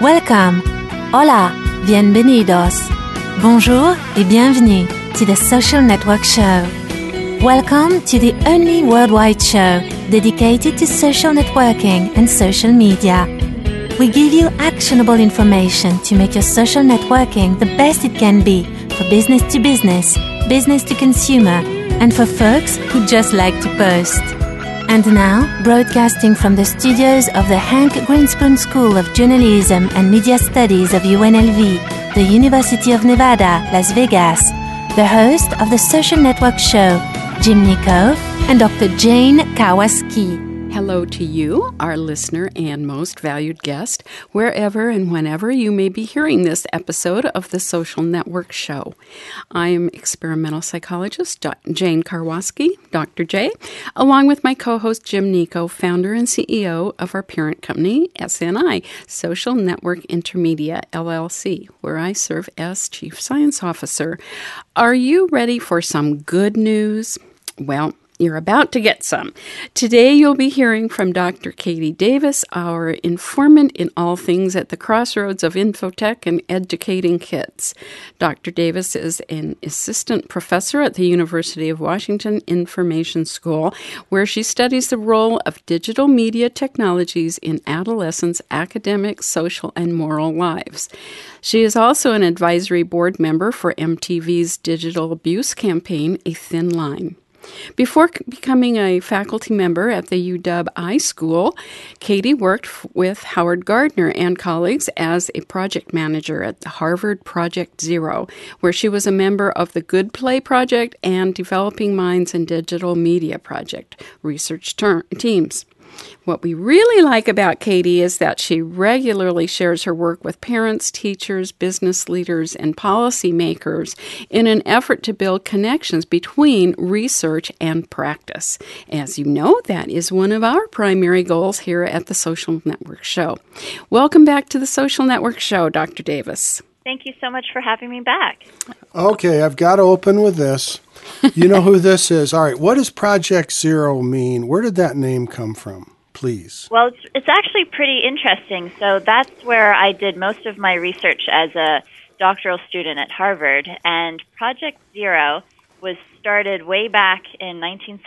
Welcome. Hola. Bienvenidos. Bonjour et bienvenue to the Social Network Show. Welcome to the only worldwide show dedicated to social networking and social media. We give you actionable information to make your social networking the best it can be for business to business, business to consumer, and for folks who just like to post. And now, broadcasting from the studios of the Hank Greenspoon School of Journalism and Media Studies of UNLV, the University of Nevada, Las Vegas, the host of the Social Network Show, Jim Nico, and Dr. Jane Kawasaki. Hello to you, our listener and most valued guest, wherever and whenever you may be hearing this episode of the Social Network Show. I am experimental psychologist Jane Kawasaki, Dr. J, along with my co-host Jim Nico, founder and CEO of our parent company, SNI, Social Network Intermedia, LLC, where I serve as Chief Science Officer. Are you ready for some good news? Well, you're about to get some. Today you'll be hearing from Dr. Katie Davis, our informant in all things at the crossroads of infotech and educating kids. Dr. Davis is an assistant professor at the University of Washington Information School, where she studies the role of digital media technologies in adolescents' academic, social, and moral lives. She is also an advisory board member for MTV's digital abuse campaign, A Thin Line. Before becoming a faculty member at the UW iSchool, Katie worked with Howard Gardner and colleagues as a project manager at the Harvard Project Zero, where she was a member of the Good Play Project and Developing Minds and Digital Media Project research teams. What we really like about Katie is that she regularly shares her work with parents, teachers, business leaders, and policymakers in an effort to build connections between research and practice. As you know, that is one of our primary goals here at the Social Network Show. Welcome back to the Social Network Show, Dr. Davis. Thank you so much for having me back. Okay, I've got to open with this. You know who this is. All right, what does Project Zero mean? Where did that name come from, please? Well, it's actually pretty interesting. So that's where I did most of my research as a doctoral student at Harvard. And Project Zero was started way back in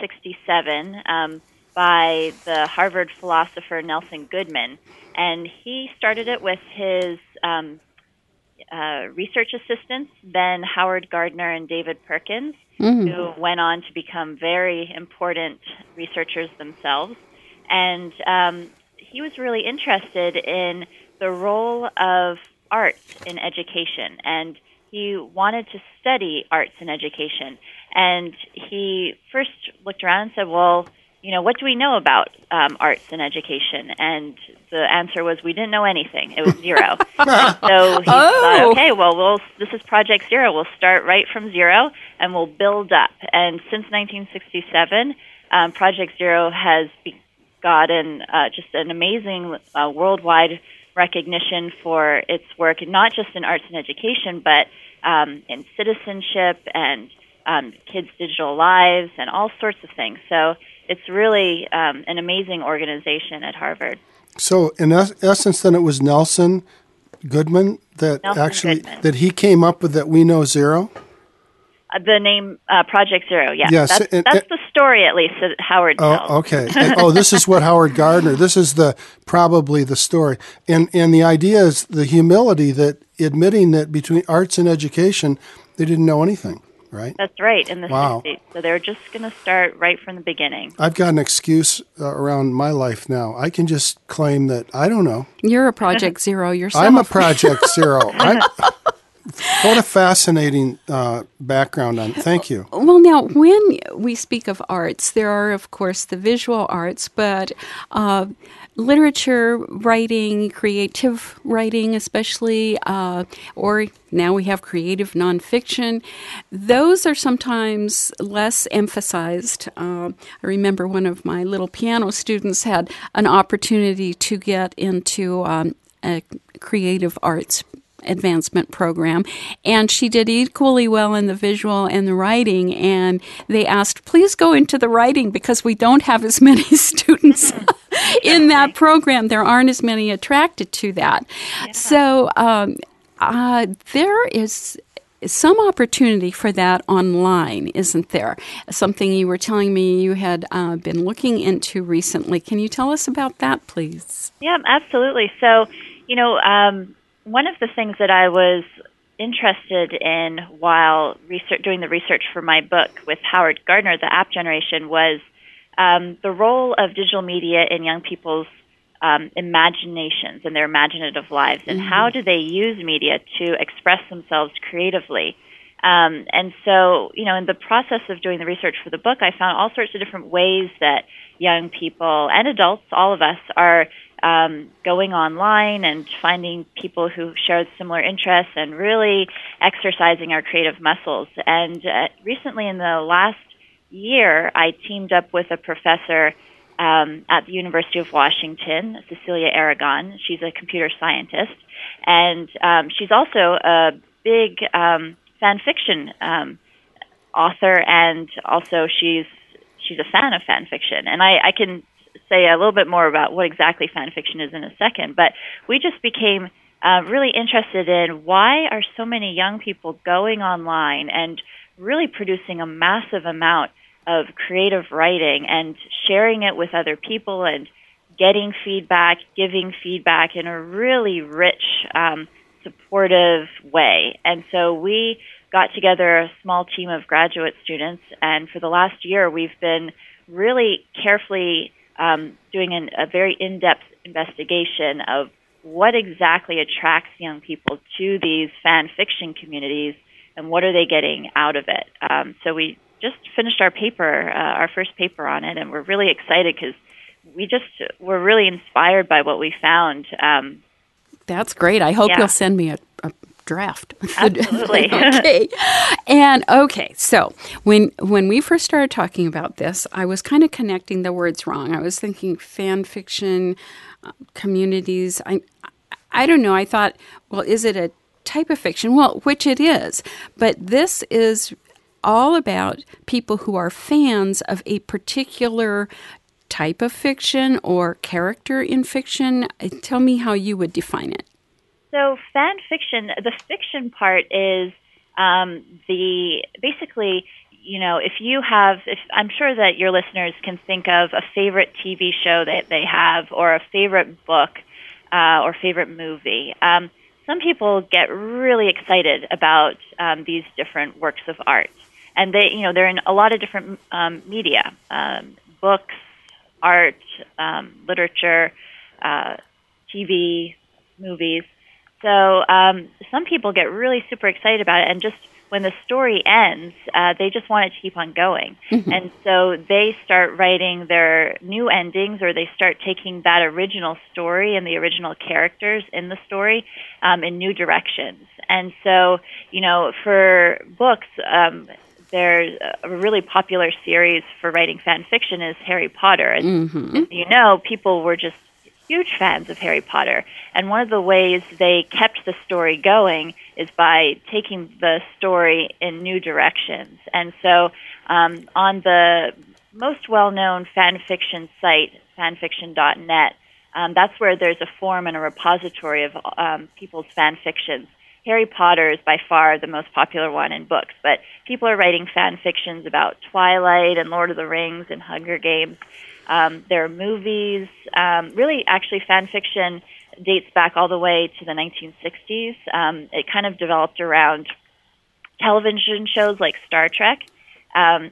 1967 by the Harvard philosopher Nelson Goodman. And he started it with his research assistants, then Howard Gardner and David Perkins, who went on to become very important researchers themselves. And he was really interested in the role of arts in education, and he wanted to study arts in education. And he first looked around and said, well, you know, what do we know about arts in education? And the answer was, we didn't know anything. It was zero. So he thought, okay, well, this is Project Zero. We'll start right from zero, and we'll build up. And since 1967, Project Zero has gotten just an amazing worldwide recognition for its work, not just in arts and education, but in citizenship and kids' digital lives and all sorts of things. So it's really an amazing organization at Harvard. So in essence, then it was Nelson Goodman that that he came up with that we know zero? The name Project Zero, yeah. Yes. That's the story, at least, that Howard tells. Oh, okay. This is what Howard Gardner, this is probably the story. And the idea is the humility that admitting that between arts and education, they didn't know anything, right? That's right, in the Wow. 60s. So they're just going to start right from the beginning. I've got an excuse around my life now. I can just claim that I don't know. You're a Project Zero yourself. I'm a Project Zero. What a fascinating background on. Thank you. Well, now, when we speak of arts, there are, of course, the visual arts, but literature writing, creative writing especially, or now we have creative nonfiction, those are sometimes less emphasized. I remember one of my little piano students had an opportunity to get into a creative arts advancement program, and she did equally well in the visual and the writing, and they asked, please go into the writing because we don't have as many students in that program. There aren't as many attracted to that. Yeah. So there is some opportunity for that online, isn't there? Something you were telling me you had been looking into recently. Can you tell us about that, please? Yeah, absolutely. So, one of the things that I was interested in while doing the research for my book with Howard Gardner, The App Generation, was the role of digital media in young people's imaginations and their imaginative lives, and how do they use media to express themselves creatively. And so, in the process of doing the research for the book, I found all sorts of different ways that young people and adults, all of us, are going online and finding people who share similar interests and really exercising our creative muscles. And recently, in the last year, I teamed up with a professor at the University of Washington, Cecilia Aragon. She's a computer scientist, and she's also a big fan fiction author, and also she's a fan of fan fiction. And I can say a little bit more about what exactly fan fiction is in a second, but we just became really interested in why are so many young people going online and really producing a massive amount of creative writing and sharing it with other people and getting feedback, giving feedback in a really rich, supportive way. And so we got together a small team of graduate students, and for the last year we've been really carefully doing a very in-depth investigation of what exactly attracts young people to these fan fiction communities and what are they getting out of it. So we just finished our paper, our first paper on it, and we're really excited because we're really inspired by what we found. That's great. I hope you'll send me a draft. Absolutely. Okay. So when we first started talking about this, I was kind of connecting the words wrong. I was thinking fan fiction communities. I don't know. I thought, well, is it a type of fiction? Well, which it is. But this is all about people who are fans of a particular type of fiction or character in fiction. Tell me how you would define it. So fan fiction, the fiction part is basically, if I'm sure that your listeners can think of a favorite TV show that they have or a favorite book or favorite movie. Some people get really excited about these different works of art. And they're in a lot of different media, books, art, literature, TV, movies. So some people get really super excited about it, and just when the story ends, they just want it to keep on going. Mm-hmm. And so they start writing their new endings, or they start taking that original story and the original characters in the story in new directions. And so, for books, there's a really popular series for writing fan fiction is Harry Potter. And people were just huge fans of Harry Potter. And one of the ways they kept the story going is by taking the story in new directions. And so on the most well-known fan fiction site, fanfiction.net, that's where there's a forum and a repository of people's fan fictions. Harry Potter is by far the most popular one in books, but people are writing fan fictions about Twilight and Lord of the Rings and Hunger Games. There are movies. Really, actually, fan fiction dates back all the way to the 1960s. It kind of developed around television shows like Star Trek. Back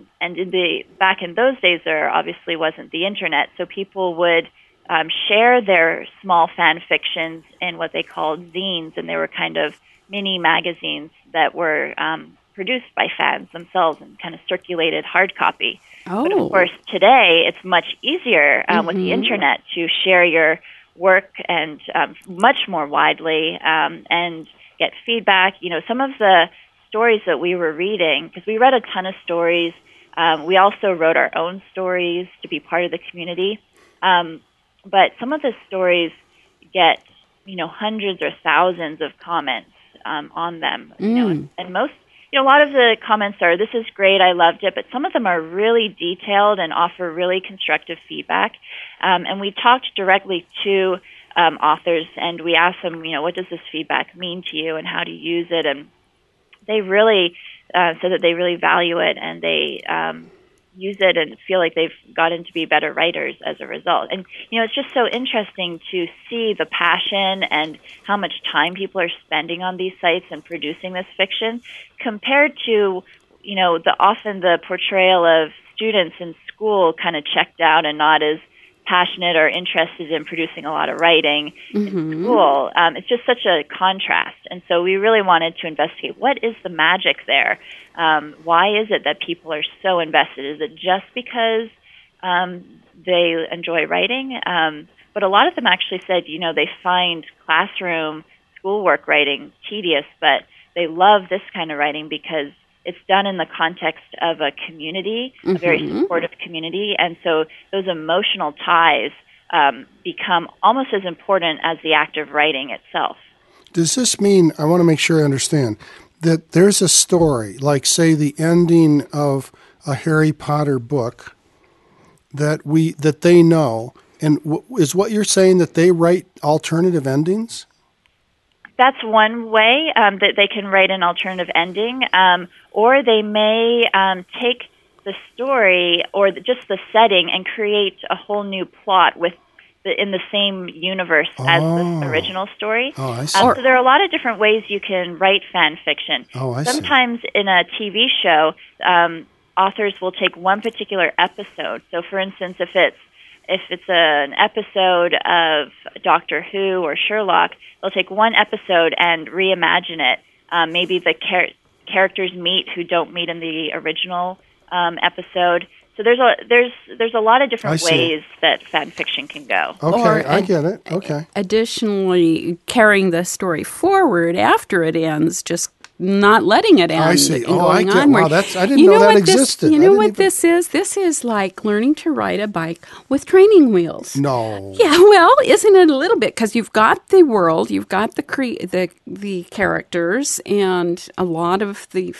in those days, there obviously wasn't the internet, so people would share their small fan fictions in what they called zines, and they were kind of mini magazines that were produced by fans themselves and kind of circulated hard copy. Oh. But of course, today it's much easier with the internet to share your work and much more widely and get feedback. Some of the stories that we were reading, because we read a ton of stories, we also wrote our own stories to be part of the community. But some of the stories get, hundreds or thousands of comments on them. And most a lot of the comments are, "This is great, I loved it," but some of them are really detailed and offer really constructive feedback. And we talked directly to authors, and we asked them, what does this feedback mean to you, and how do you use it? And they really said that they really value it, and they use it and feel like they've gotten to be better writers as a result. And, it's just so interesting to see the passion and how much time people are spending on these sites and producing this fiction compared to, often the portrayal of students in school kind of checked out and not as passionate or interested in producing a lot of writing in school. It's just such a contrast. And so we really wanted to investigate, what is the magic there? Why is it that people are so invested? Is it just because they enjoy writing? But a lot of them actually said, they find classroom schoolwork writing tedious, but they love this kind of writing because it's done in the context of a community, a very supportive community, and so those emotional ties become almost as important as the act of writing itself. Does this mean, I want to make sure I understand, that there's a story, like, say, the ending of a Harry Potter book that they know, and is what you're saying that they write alternative endings? That's one way that they can write an alternative ending, or they may take the story or just the setting and create a whole new plot in the same universe as the original story. Oh, I see. So there are a lot of different ways you can write fan fiction. Oh, I see. Sometimes in a TV show, authors will take one particular episode. So, for instance, if it's an episode of Doctor Who or Sherlock, they'll take one episode and reimagine it. Maybe the characters meet who don't meet in the original episode. So there's a lot of different ways that fan fiction can go. Okay, I get it. Okay. Additionally, carrying the story forward after it ends, just not letting it end. I see. And I get. Wow, I didn't know that existed. This is? This is like learning to ride a bike with training wheels. No. Yeah, well, isn't it a little bit? Because you've got the world, you've got the characters, and a lot of the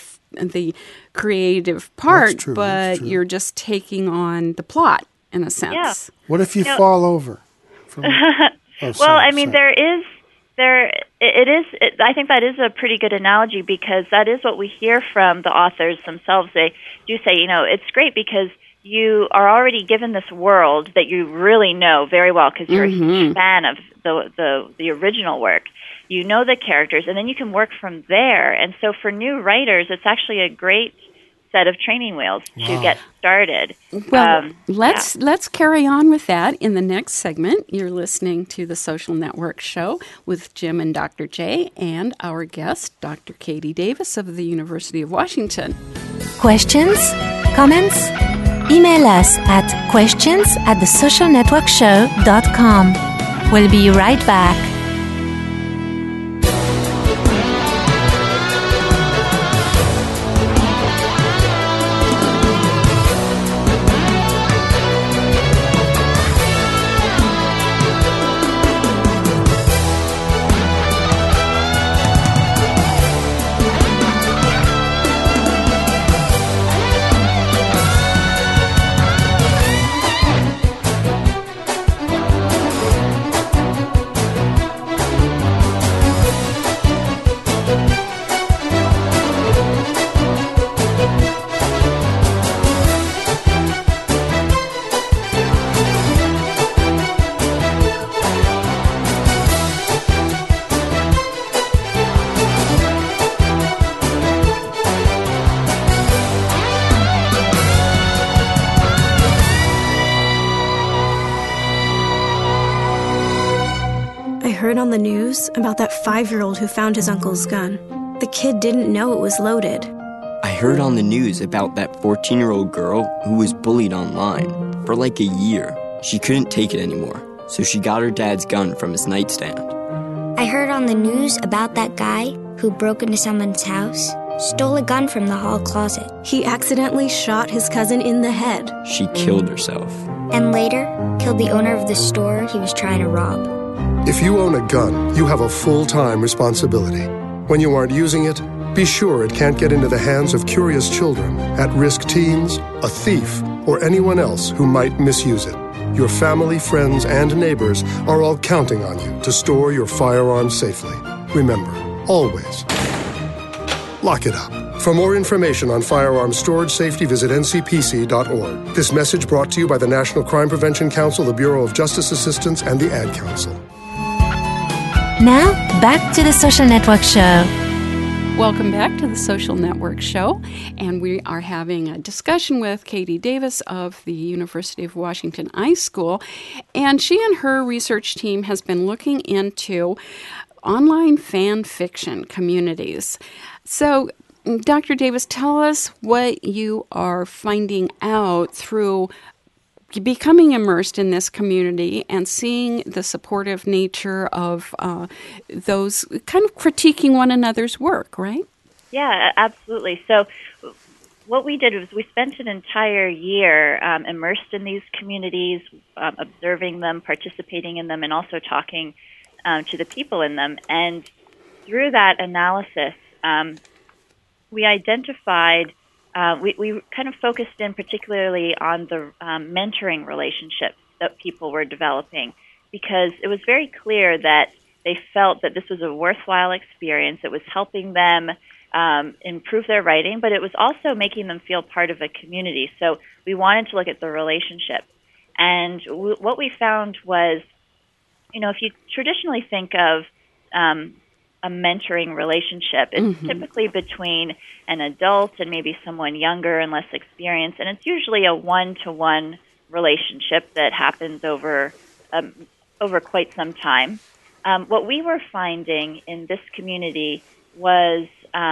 creative part, That's true. but you're just taking on the plot in a sense. Yeah. What if you fall over? I think that is a pretty good analogy, because that is what we hear from the authors themselves. They do say, it's great because you are already given this world that you really know very well because you're a huge fan of the original work. You know the characters, and then you can work from there. And so for new writers, it's actually a great set of training wheels to get started. Well, let's carry on with that in the next segment. You're listening to the Social Network Show with Jim and Dr. J and our guest, Dr. Katie Davis of the University of Washington. Questions? Comments? Email us at questions@thesocialnetworkshow.com. We'll be right back. On the news about that 5-year-old who found his uncle's gun. The kid didn't know it was loaded. I heard on the news about that 14-year-old girl who was bullied online for like a year. She couldn't take it anymore, so she got her dad's gun from his nightstand. I heard on the news about that guy who broke into someone's house, stole a gun from the hall closet. He accidentally shot his cousin in the head. She killed herself. And later, killed the owner of the store he was trying to rob. If you own a gun, you have a full-time responsibility. When you aren't using it, Be sure it can't get into the hands of curious children, at-risk teens, a thief, or anyone else who might misuse it. Your family, friends, and neighbors are all counting on you to store your firearms safely. Remember, always, lock it up. For more information on firearms storage safety, visit ncpc.org. This message brought to you by the National Crime Prevention Council, the Bureau of Justice Assistance, and the Ad Council. Now, back to the Social Network Show. Welcome back to the Social Network Show, and we are having a discussion with Katie Davis of the University of Washington iSchool, and she and her research team has been looking into online fan fiction communities. So, Dr. Davis, tell us what you are finding out through becoming immersed in this community and seeing the supportive nature of those kind of critiquing one another's work, right? Yeah, absolutely. So what we did was we spent an entire year immersed in these communities, observing them, participating in them, and also talking to the people in them. And through that analysis, we identified, we kind of focused in particularly on the mentoring relationships that people were developing, because it was very clear that they felt that this was a worthwhile experience. It was helping them improve their writing, but it was also making them feel part of a community. So we wanted to look at the relationship. And what we found was, if you traditionally think of a mentoring relationship, it's typically between an adult and maybe someone younger and less experienced, and it's usually a one-to-one relationship that happens over quite some time. What we were finding in this community was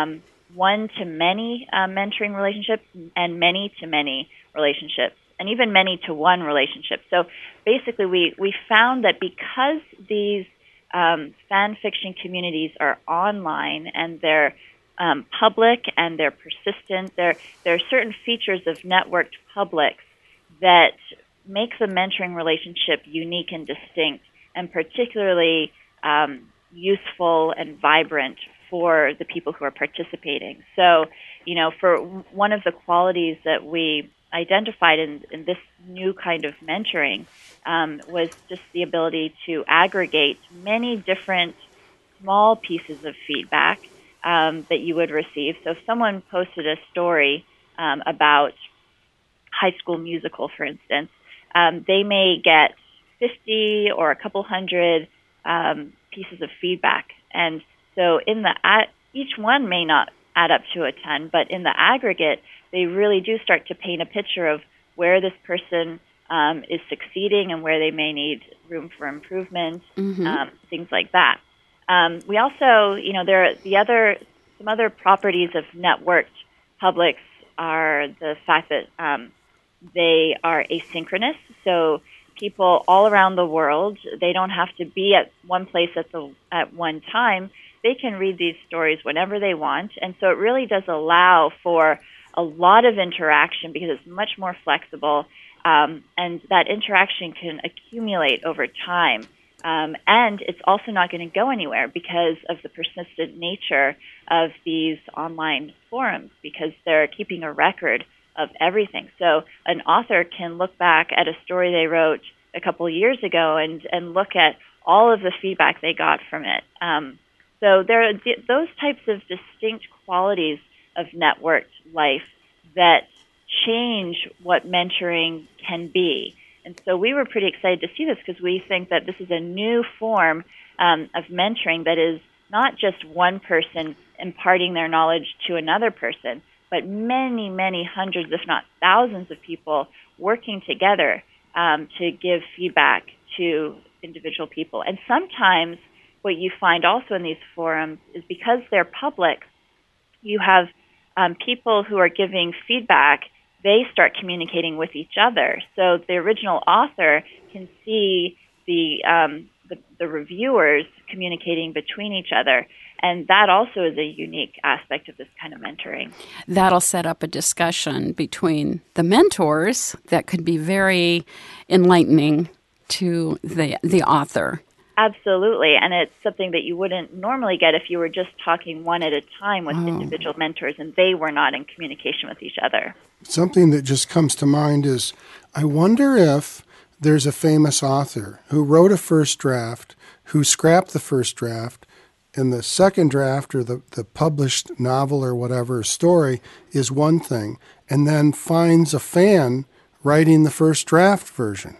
one-to-many mentoring relationships and many-to-many relationships, and even many-to-one relationships. So basically we found that because these fan fiction communities are online and they're public and they're persistent, there are certain features of networked publics that make the mentoring relationship unique and distinct, and particularly useful and vibrant for the people who are participating. So, for one of the qualities that we identified in this new kind of mentoring was just the ability to aggregate many different small pieces of feedback that you would receive. So if someone posted a story about High School Musical, for instance, they may get 50 or a couple hundred pieces of feedback. And so each one may not add up to a ton, but in the aggregate, they really do start to paint a picture of where this person is succeeding and where they may need room for improvement, things like that. We also, there are some other properties of networked publics are the fact that they are asynchronous. So people all around the world, they don't have to be at one place at one time. They can read these stories whenever they want, and so it really does allow for a lot of interaction because it's much more flexible, and that interaction can accumulate over time. And it's also not going to go anywhere because of the persistent nature of these online forums, because they're keeping a record of everything. So an author can look back at a story they wrote a couple years ago and look at all of the feedback they got from it. So there are those types of distinct qualities of networked life that change what mentoring can be. And so we were pretty excited to see this because we think that this is a new form of mentoring that is not just one person imparting their knowledge to another person, but many, many hundreds, if not thousands of people working together to give feedback to individual people. And sometimes what you find also in these forums is because they're public, you have people who are giving feedback, they start communicating with each other. So the original author can see the reviewers communicating between each other. And that also is a unique aspect of this kind of mentoring. That'll set up a discussion between the mentors that could be very enlightening to the author. Absolutely, and it's something that you wouldn't normally get if you were just talking one at a time with individual mentors and they were not in communication with each other. Something that just comes to mind is, I wonder if there's a famous author who wrote a first draft, who scrapped the first draft, and the second draft or the published novel or whatever story is one thing, and then finds a fan writing the first draft version.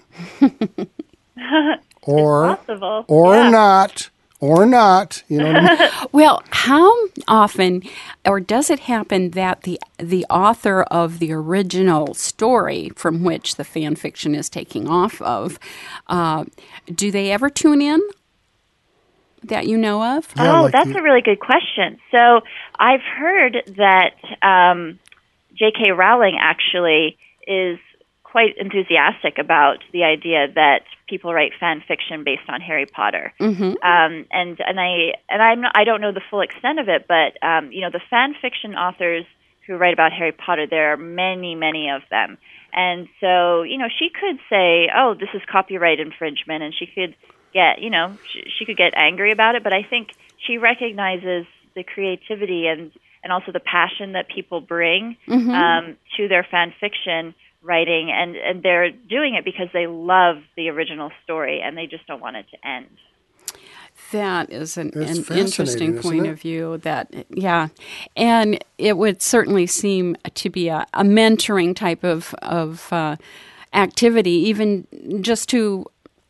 Or not, you know what I mean? Well, how often, or does it happen that the author of the original story from which the fan fiction is taking off of, do they ever tune in that you know of? That's a really good question. So I've heard that J.K. Rowling actually is quite enthusiastic about the idea that people write fan fiction based on Harry Potter. Mm-hmm. I don't know the full extent of it, but the fan fiction authors who write about Harry Potter, there are many, many of them. And so, she could say, "Oh, this is copyright infringement," and she could get, she could get angry about it. But I think she recognizes the creativity and also the passion that people bring to their fan fiction writing, and they're doing it because they love the original story and they just don't want it to end. That is an interesting point of view. And it would certainly seem to be a mentoring type of activity, even just to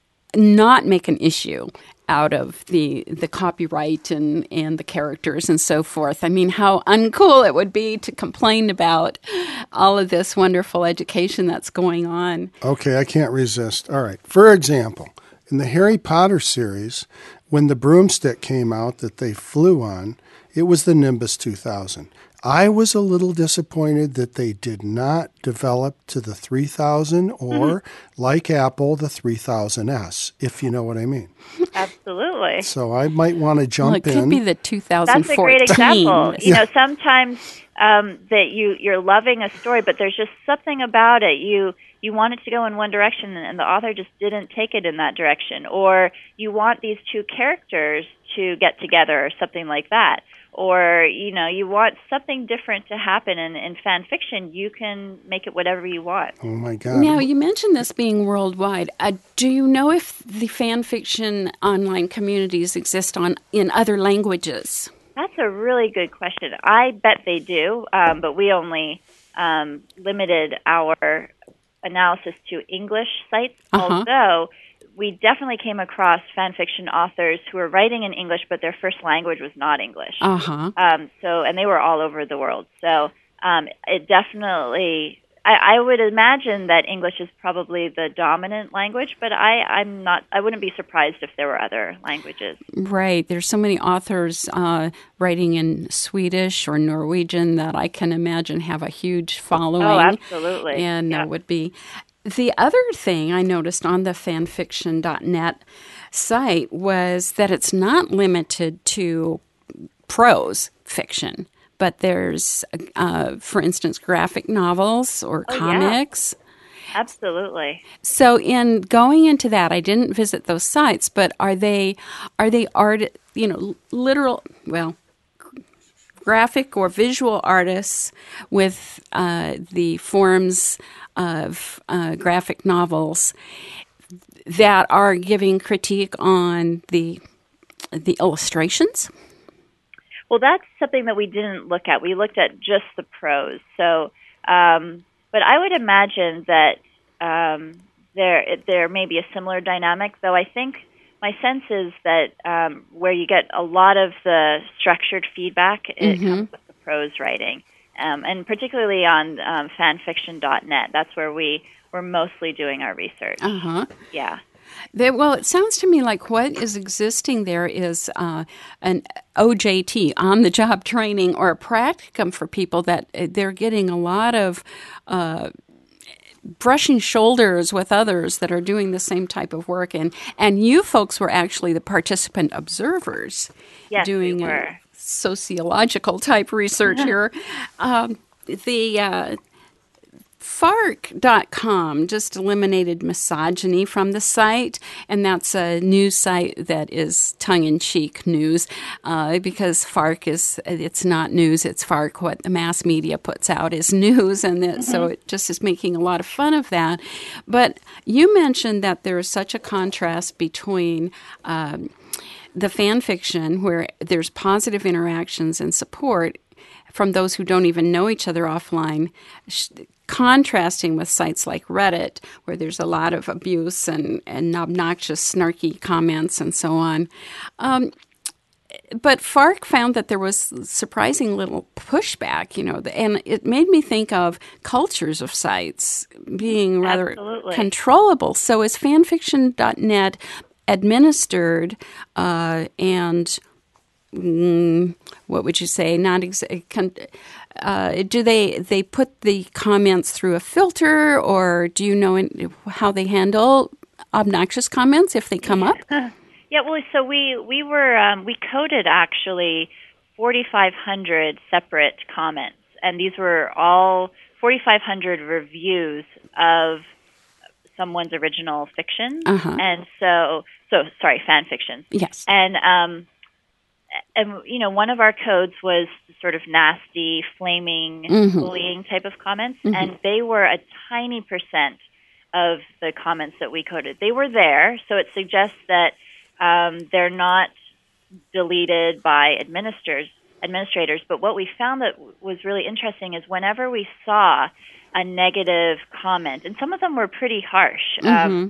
not make an issue out of the copyright and the characters and so forth. I mean, how uncool it would be to complain about all of this wonderful education that's going on. Okay, I can't resist. All right. For example, in the Harry Potter series, when the broomstick came out that they flew on, it was the Nimbus 2000. I was a little disappointed that they did not develop to the 3000 or, like Apple, the 3000S, if you know what I mean. Absolutely. So I might want to jump in. It could be the 2014. That's a great example. Sometimes that you're loving a story, but there's just something about it. You want it to go in one direction, and the author just didn't take it in that direction. Or you want these two characters to get together or something like that. Or, you want something different to happen in fan fiction, you can make it whatever you want. Oh, my God. Now, you mentioned this being worldwide. Do you know if the fan fiction online communities exist in other languages? That's a really good question. I bet they do, but we only limited our analysis to English sites, although we definitely came across fan fiction authors who were writing in English, but their first language was not English. And they were all over the world. So it definitely, I would imagine that English is probably the dominant language, but I wouldn't be surprised if there were other languages. Right. There's so many authors writing in Swedish or Norwegian that I can imagine have a huge following. Oh, absolutely. And would be. The other thing I noticed on the fanfiction.net site was that it's not limited to prose fiction, but there's, for instance, graphic novels or comics. Yeah. Absolutely. So in going into that, I didn't visit those sites, but are they graphic or visual artists with the forms of graphic novels that are giving critique on the illustrations? Well, that's something that we didn't look at. We looked at just the prose. So, but I would imagine that there may be a similar dynamic, though I think my sense is that where you get a lot of the structured feedback, it comes with the prose writing. And particularly on fanfiction.net. That's where we're mostly doing our research. Yeah. Well, it sounds to me like what is existing there is an OJT, on-the-job training, or a practicum for people that they're getting a lot of brushing shoulders with others that are doing the same type of work. And you folks were actually the participant observers doing a sociological type research here. Fark.com just eliminated misogyny from the site, and that's a news site that is tongue-in-cheek news because it's not news, it's Fark. What the mass media puts out is news, and so it just is making a lot of fun of that. But you mentioned that there is such a contrast between the fan fiction where there's positive interactions and support from those who don't even know each other offline, contrasting with sites like Reddit, where there's a lot of abuse and obnoxious, snarky comments and so on. But Fark found that there was surprising little pushback, and it made me think of cultures of sites being rather controllable. So is fanfiction.net administered and what would you say? Do they put the comments through a filter, or do you know how they handle obnoxious comments if they come up? Yeah, well, so we coded actually 4,500 separate comments, and these were all 4,500 reviews of someone's original fiction, and so sorry, fan fiction. Yes, and one of our codes was sort of nasty, flaming, bullying type of comments, and they were a tiny percent of the comments that we coded. They were there, so it suggests that they're not deleted by administrators. But what we found that was really interesting is whenever we saw a negative comment, and some of them were pretty harsh,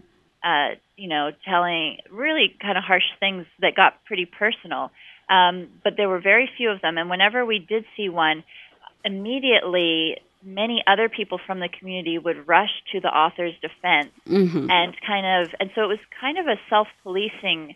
telling really kind of harsh things that got pretty personal. But there were very few of them, and whenever we did see one, immediately many other people from the community would rush to the author's defense, and so it was kind of a self-policing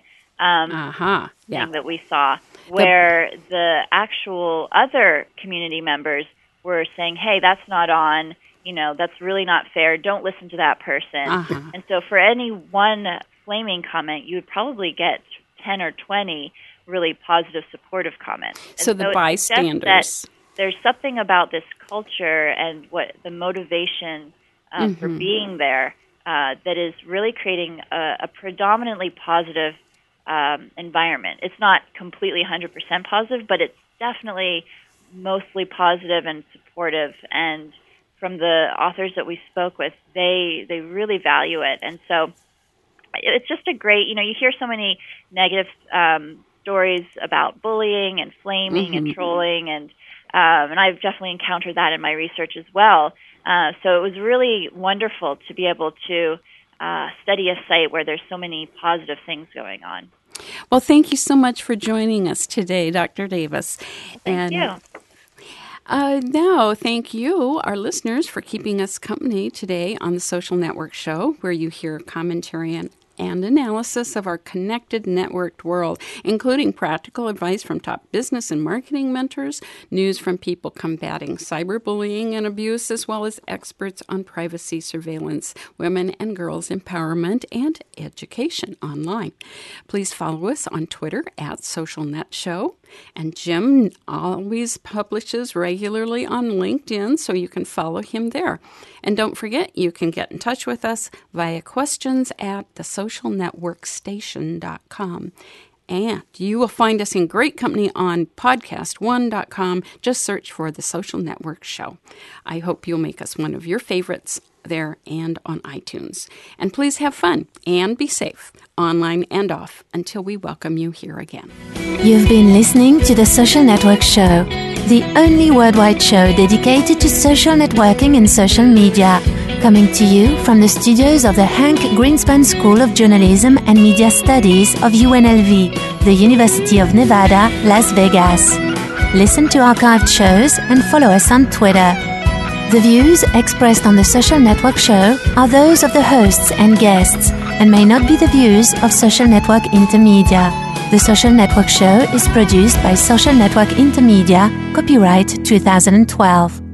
thing that we saw, where the actual other community members were saying, "Hey, that's not on. That's really not fair. Don't listen to that person." And so for any one flaming comment, you would probably get 10 or 20 really positive, supportive comments. So the bystanders. There's something about this culture and what the motivation for being there that is really creating a predominantly positive environment. It's not completely 100% positive, but it's definitely mostly positive and supportive. And from the authors that we spoke with, they really value it. And so it's just a great, you hear so many negative stories about bullying and flaming and trolling, and I've definitely encountered that in my research as well. So it was really wonderful to be able to study a site where there's so many positive things going on. Well, thank you so much for joining us today, Dr. Davis. Thank you. Now, thank you, our listeners, for keeping us company today on the Social Network Show, where you hear commentary and analysis of our connected, networked world, including practical advice from top business and marketing mentors, news from people combating cyberbullying and abuse, as well as experts on privacy surveillance, women and girls empowerment, and education online. Please follow us on Twitter @SocialNetShow. And Jim always publishes regularly on LinkedIn, so you can follow him there. And don't forget, you can get in touch with us via questions at thesocialnetworkstation.com. And you will find us in great company on podcast1.com. Just search for The Social Network Show. I hope you'll make us one of your favorites there and on iTunes. And please have fun and be safe, online and off, until we welcome you here again. You've been listening to The Social Network Show, the only worldwide show dedicated to social networking and social media, coming to you from the studios of the Hank Greenspan School of Journalism and Media Studies of UNLV, the University of Nevada, Las Vegas. Listen to archived shows and follow us on Twitter. The views expressed on The Social Network Show are those of the hosts and guests and may not be the views of Social Network Intermedia. The Social Network Show is produced by Social Network Intermedia, copyright 2012.